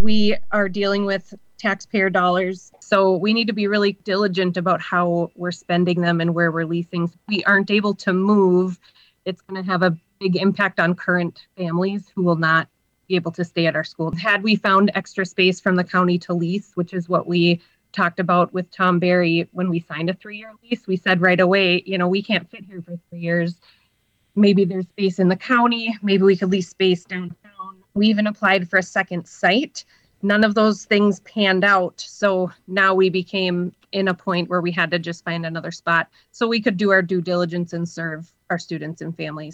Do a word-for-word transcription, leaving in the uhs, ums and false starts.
we are dealing with taxpayer dollars. So we need to be really diligent about how we're spending them and where we're leasing. If we aren't able to move, it's going to have a big impact on current families who will not be able to stay at our school. Had we found extra space from the county to lease, which is what we talked about with Tom Barry when we signed a three-year lease, we said right away, you know, we can't fit here for three years. Maybe there's space in the county. Maybe we could lease space downtown. We even applied for a second site. None of those things panned out. So now we became in a point where we had to just find another spot so we could do our due diligence and serve our students and families.